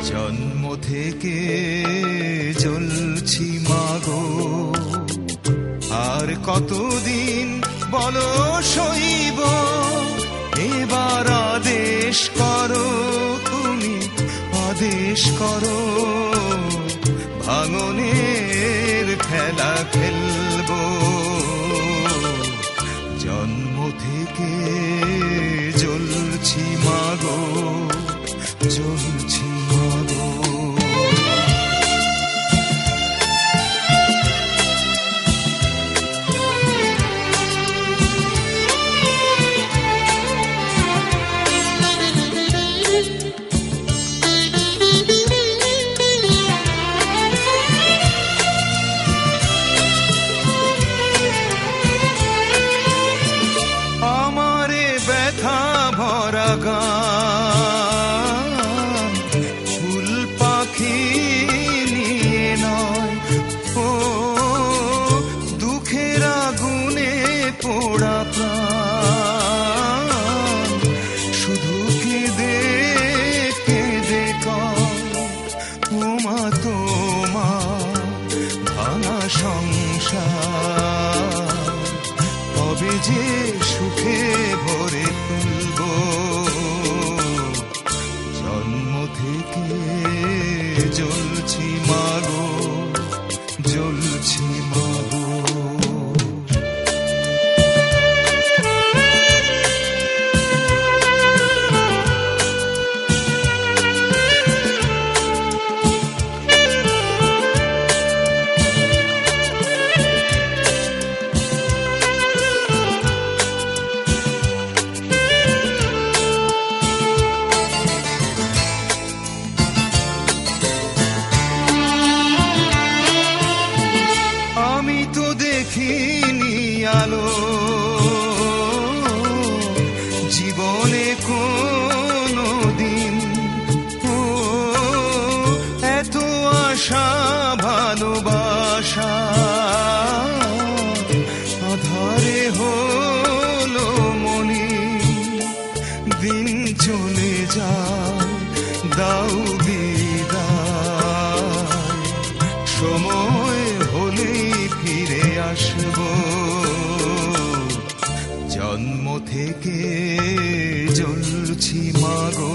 জন্ম থেকে জ্বলছি মাগো, আর কতদিন বলো সইব, এবার আদেশ করো তুমি, আদেশ করো, ভাঙনের খেলা খেলবো। জন্ম থেকে জ্বলছি মাগো, জ্বলছি মাগো। আমারে ব্যথা ভরা গান ফুল পাখি নিয়ে নয়, ও দুঃখের আগুনে পোড়া প্রাণ, শুধু কেঁদে কেঁদে ওমা তোমার ভাঙা সংসার কবে যে সুখে ভরে তুলব। জন্ম থেকে জ্বলছি মাগো, জ্বলছি মাগো। আমি তো দেখিনি আলো জীবনে কোনো দিন, ও এত আশা ভালোবাসা আধারে হলো মনি, দিন চলে যায় দাও বিদায়, সময় হলেই ফিরে আসব। জন্ম থেকে জ্বলছি মাগো,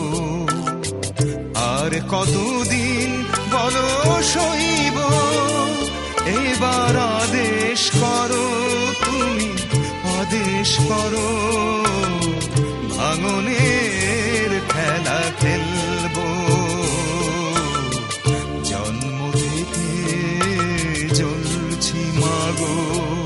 আর কতদিন বলো সইব, এবার আদেশ করো তুমি, আদেশ করো, ভাঙনের খেলা খেলবো। জন্ম থেকে জ্বলছি মাগো,